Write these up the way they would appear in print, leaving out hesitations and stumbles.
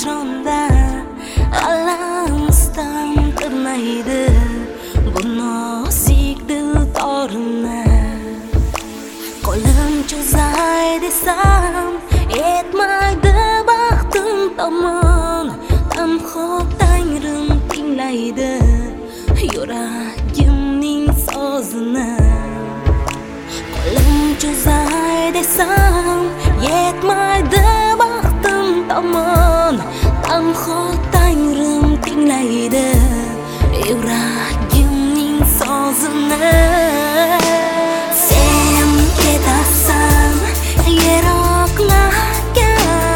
hijronda alamsdan tirmaydi bu nozik dildorimni. Qo'lim cho'zay desam yetmaydi baxtim tomon. Tanho Tangrim tinglaydi yuragimning sozini. Qo'lim cho'zay desam yetmaydi baxtim tomon. Tanho Tangrim tinglaydi yuragimning sozini. Sen ketasan yiroqlarga,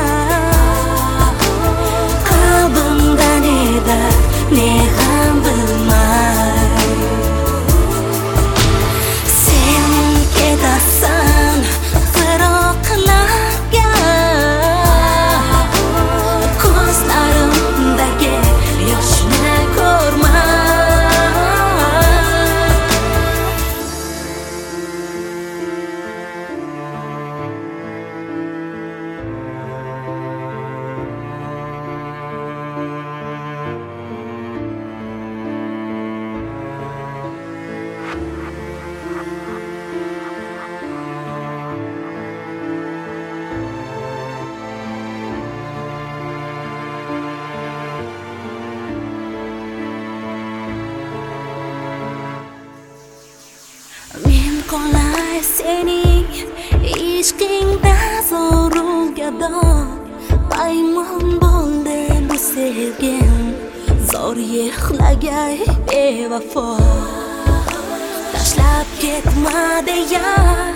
qalbimda neda ne ham bilmay. Sen ketasan firoqlarga, ko'zlarimdagi yoshni ko'rmay. Men qolay sening ishqingda zoru gado. Paymon bo'ldi bu sevgim, zor yig'lagay bevafo. Tashlab ketma deya